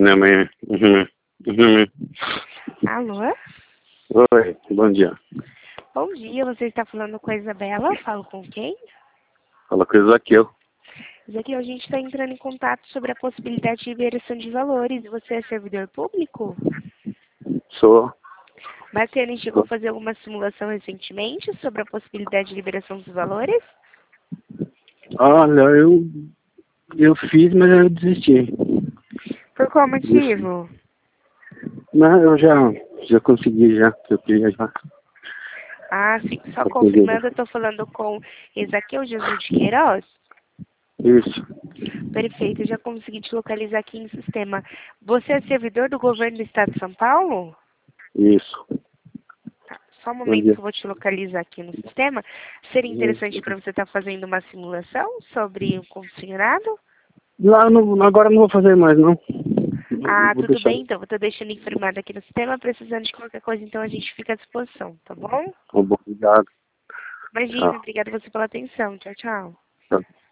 Minha mãe. Uhum. Uhum. Alô? Oi, bom dia. Bom dia, você está falando com a Isabela? Falo com quem? Fala com o Ezaquiel. Aqui a gente está entrando em contato sobre a possibilidade de liberação de valores. Você é servidor público? Sou. Bacana, a gente chegou a fazer alguma simulação recentemente sobre a possibilidade de liberação dos valores? Olha, eu fiz, mas eu desisti. Por qual motivo? Não, eu já consegui já, que eu queria já. Ah, sim, só Consegui. confirmando, eu estou falando com Ezaquiel Jesus de Queiroz? Isso, Perfeito, eu já consegui te localizar aqui no sistema. Você é servidor do governo do estado de São Paulo? isso. Tá, só um Bom momento que dia. eu vou te localizar aqui no sistema. Seria interessante para você estar fazendo uma simulação sobre o consignado? Lá, não, agora não vou fazer mais, não. Ah, Vou tudo deixar. bem, então. Vou estar deixando informado aqui no sistema. Precisando de qualquer coisa, então a gente fica à disposição, tá bom? Tá bom, obrigado. Imagina, Tchau. obrigada você pela atenção. Tchau, tchau. Tchau.